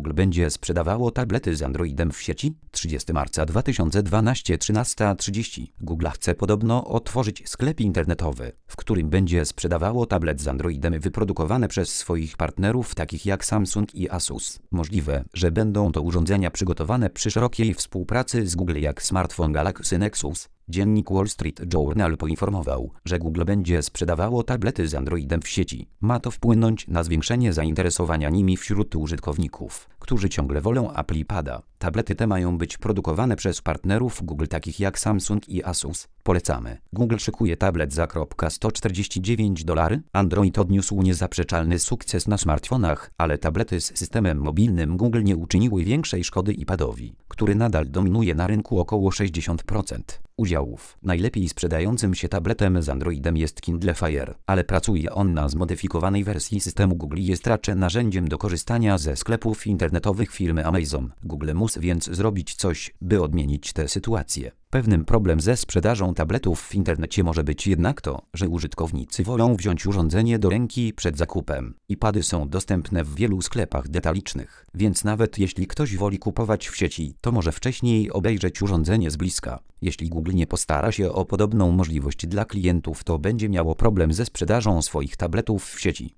Google będzie sprzedawało tablety z Androidem w sieci? 30 marca 2012, 13:30. Google chce podobno otworzyć sklep internetowy, w którym będzie sprzedawało tablet z Androidem wyprodukowane przez swoich partnerów takich jak Samsung i Asus. Możliwe, że będą to urządzenia przygotowane przy szerokiej współpracy z Google jak smartfon Galaxy Nexus. Dziennik Wall Street Journal poinformował, że Google będzie sprzedawało tablety z Androidem w sieci. Ma to wpłynąć na zwiększenie zainteresowania nimi wśród użytkowników, którzy ciągle wolą Apple iPada. Tablety te mają być produkowane przez partnerów Google takich jak Samsung i Asus. Polecamy. Google szykuje tablet za $149. Android odniósł niezaprzeczalny sukces na smartfonach, ale tablety z systemem mobilnym Google nie uczyniły większej szkody iPadowi, który nadal dominuje na rynku około 60% udziałów. Najlepiej sprzedającym się tabletem z Androidem jest Kindle Fire, ale pracuje on na zmodyfikowanej wersji systemu Google i jest raczej narzędziem do korzystania ze sklepów internetowych firmy Amazon. Google musi więc zrobić coś, by odmienić tę sytuację. Pewnym problem ze sprzedażą tabletów w internecie może być jednak to, że użytkownicy wolą wziąć urządzenie do ręki przed zakupem. iPady są dostępne w wielu sklepach detalicznych, więc nawet jeśli ktoś woli kupować w sieci, to może wcześniej obejrzeć urządzenie z bliska. Jeśli Google nie postara się o podobną możliwość dla klientów, to będzie miało problem ze sprzedażą swoich tabletów w sieci.